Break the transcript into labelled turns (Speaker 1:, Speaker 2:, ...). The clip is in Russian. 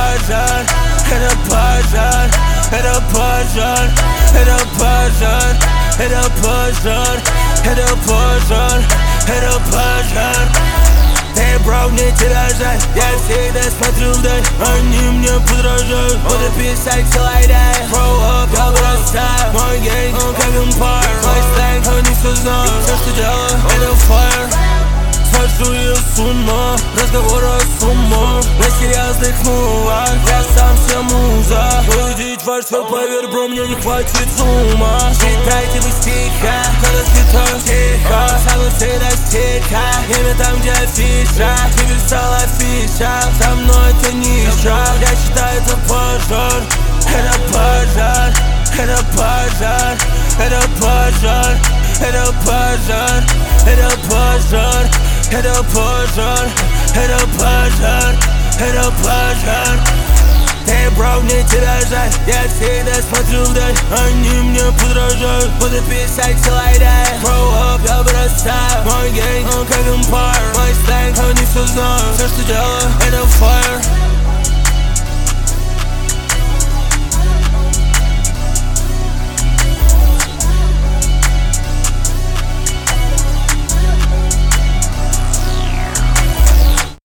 Speaker 1: пожар, это пожар, это пожар, это пожар, это пожар, это пожар, это пожар. Ты, бро, мне тебя жаль, я всегда смотрю вдаль, они мне подражают. Буду писать слайды, throw up, я бросаю. Мой гейм, он как Empire, мой сленг, они все знают. Все, что делаю, это fire. Свожу ее с ума, разговоры с умом. На серьезных мувах, я сам все муза. Увидеть ваш все, поверь, бро, мне не хватит ума. Считайте вы стиха, когда считаю тихо. Самый всегда стиха, имя там, где афиша. Ты писала фиша, со мной это ниша. Я считаю это пожар, это пожар, это пожар, это пожар, это пожар, это пожар. Это пожар, это пожар, это пожар. Ты, бро, мне тебя жаль, я всегда смотрю вдаль, они мне подражают. Буду писать слайды, throw up, я бросаю. Мой гейм, он как Empire, мой сленг, они все знают. Все, что делаю, это fire.